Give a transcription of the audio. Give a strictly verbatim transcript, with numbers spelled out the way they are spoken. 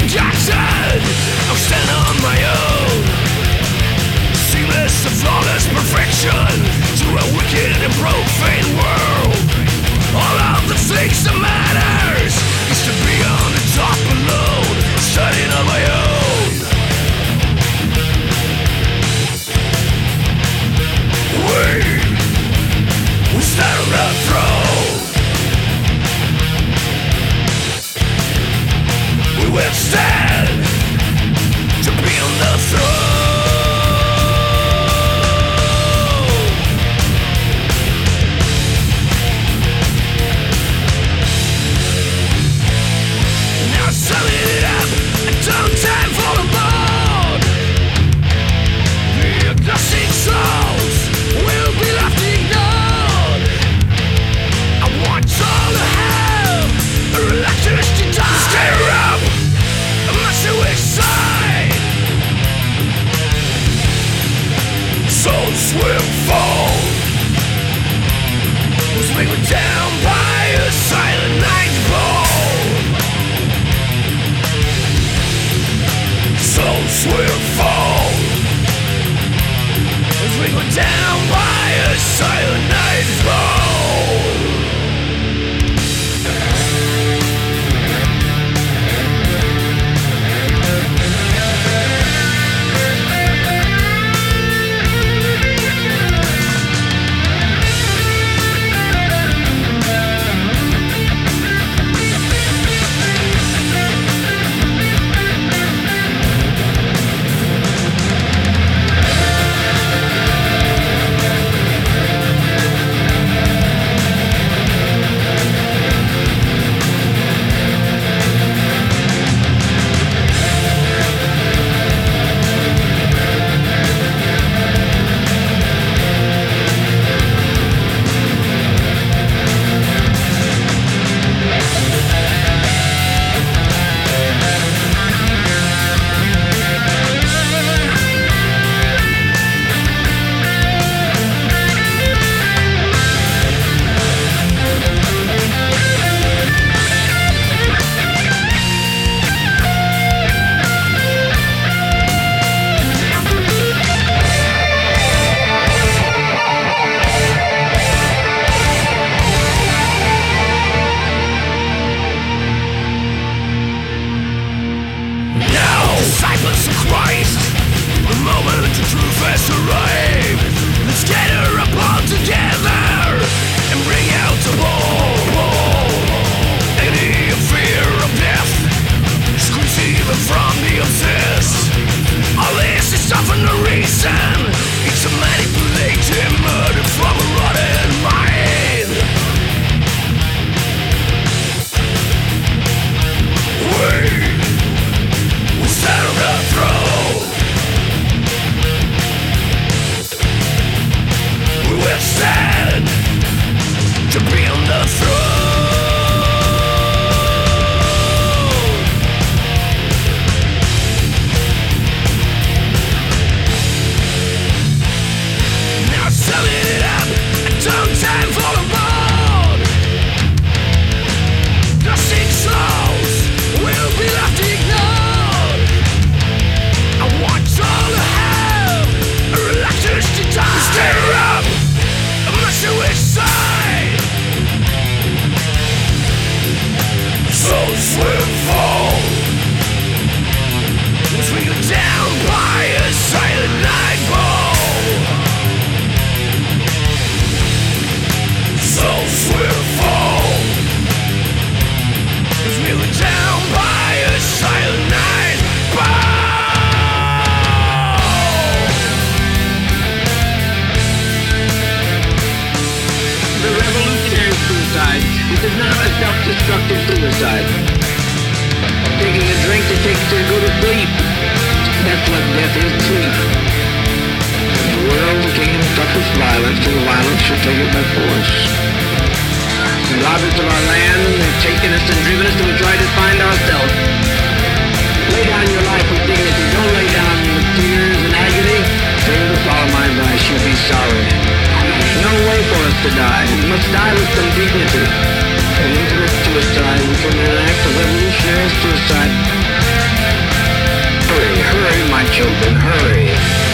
forgotten. I'll stand on my own. Seamless and flawless perfection to a wicked and profane world. All of the things that matters is to be on the top alone, studying on my own. We, we stand on the throne. We will stand to be on the throne. Now sum it up, don't time for the board. The agnostic souls will be left ignored. I want all to have a reluctance to die. Stare up, my suicide. Souls will fall. Was taken down by a silent night ball. Souls will fall. Was taken down by a silent night ball. Disciples of Christ, the moment the truth has arrived. Let's gather up all together and bring out the wall. Any fear of death screams even from the obsessed. All this is often the reason. It's a manipulated murder from a rotten mind. We stand on the throne. We will stand to be on the throne. Now sum it up, don't time for the board. Nothing souls will be left ignored. I want all to have a reluctance to die. Stare up, my suicide. Souls will fall. Was we go down by a silent night ball. Souls will fall. Was we go down by a silent night ball. The revolutionary suicide is not a self-destructive suicide. Taking a drink to take to go to sleep. That's what death is, sleep. The world came toughest violence, and violence should take it by force. They robbed us of our land, and they've taken us and driven us to try to find ourselves. Lay down your life with dignity. Don't lay down with tears and agony. Say to the solemnized, I should be sorry. There's no way for us to die. We must die with some dignity. And into this suicide, we can enact a revolutionary suicide. Hurry, my children, hurry.